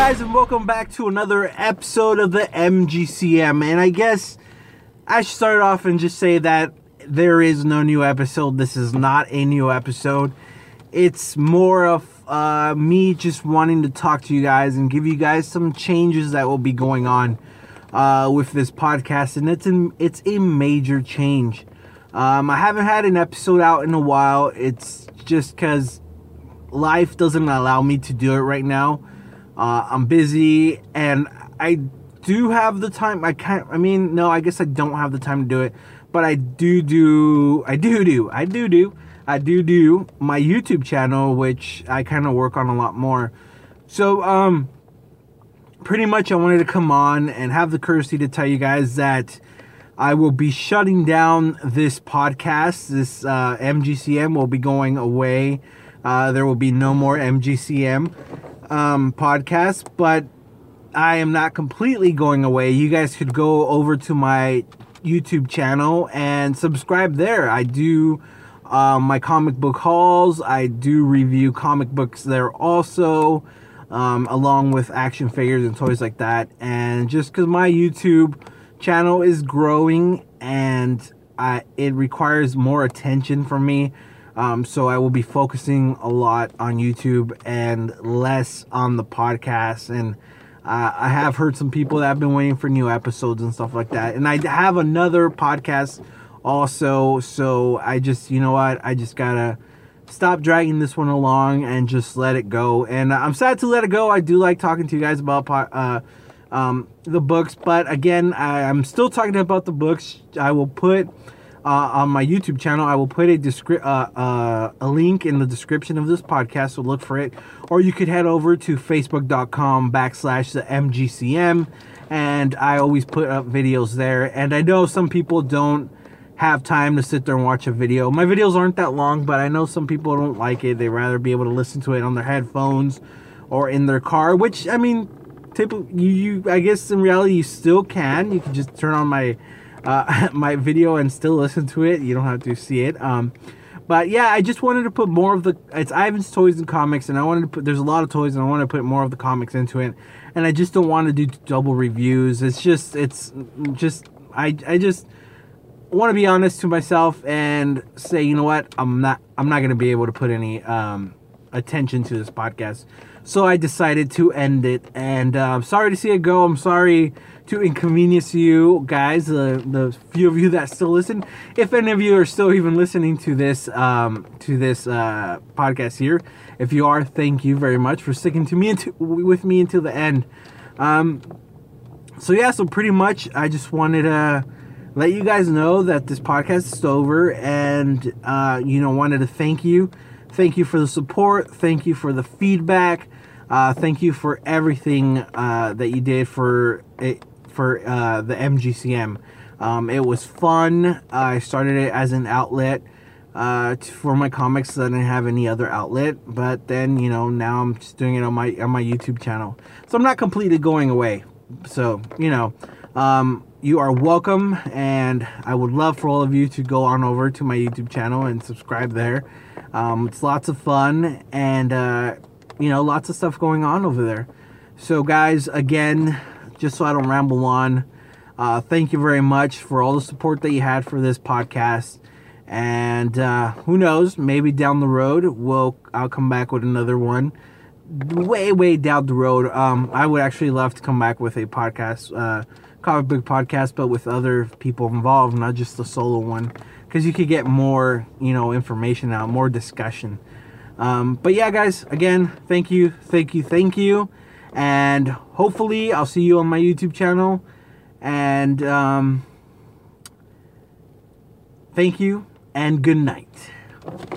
guys, and welcome back to another episode of the MGCM. And I guess I should start off and just say that there is no new episode. This is not a new episode. It's more of me just wanting to talk to you guys and give you guys some changes that will be going on with this podcast. And it's a major change. I haven't had an episode out in a while. It's just because life doesn't allow me to do it right now. I'm busy and I do have the time. I guess I don't have the time to do it, but I do my YouTube channel, which I kind of work on a lot more. So, pretty much I wanted to come on and have the courtesy to tell you guys that I will be shutting down this podcast. This MGCM will be going away. There will be no more MGCM podcast, but I am not completely going away. You guys could go over to my YouTube channel and subscribe there. I do my comic book hauls. I do review comic books there also, along with action figures and toys like that. And just because my YouTube channel is growing and it requires more attention from me, so I will be focusing a lot on YouTube and less on the podcast. And I have heard some people that have been waiting for new episodes and stuff like that. And I have another podcast also. So I just, you know what? I just gotta stop dragging this one along and just let it go. And I'm sad to let it go. I do like talking to you guys about the books. But again, I'm still talking about the books. I will put... on my YouTube channel, I will put a link in the description of this podcast, so look for it. Or you could head over to facebook.com/the MGCM, and I always put up videos there. And I know some people don't have time to sit there and watch a video. My videos aren't that long, but I know some people don't like it. They'd rather be able to listen to it on their headphones or in their car, which, I mean, I guess in reality you still can. You can just turn on my video and still listen to it. You don't have to see it. But yeah, I just wanted to put more of it's Ivan's Toys and Comics, and I wanted to put, there's a lot of toys, and I want to put more of the comics into it. And I just don't want to do double reviews. I just want to be honest to myself and say, you know what, I'm not going to be able to put any attention to this podcast. So I decided to end it, and I'm sorry to see it go. I'm sorry to inconvenience you guys, the few of you that still listen. If any of you are still even listening to this podcast here, if you are, thank you very much for sticking with me until the end. So pretty much I just wanted to let you guys know that this podcast is over, and wanted to thank you for the support, thank you for the feedback, thank you for everything that you did for the MGCM. It was fun. I started it as an outlet for my comics, so I didn't have any other outlet. But then, now I'm just doing it on my YouTube channel. So I'm not completely going away. So, you are welcome, and I would love for all of you to go on over to my YouTube channel and subscribe there. It's lots of fun, and lots of stuff going on over there. So guys, again, just so I don't ramble on, thank you very much for all the support that you had for this podcast. And who knows, maybe down the road I'll come back with another one. Way down the road. I would actually love to come back with a podcast, comic book podcast, but with other people involved, not just a solo one, because you could get more, information out, more discussion. But yeah, guys, again, thank you. And hopefully I'll see you on my YouTube channel. And thank you and good night.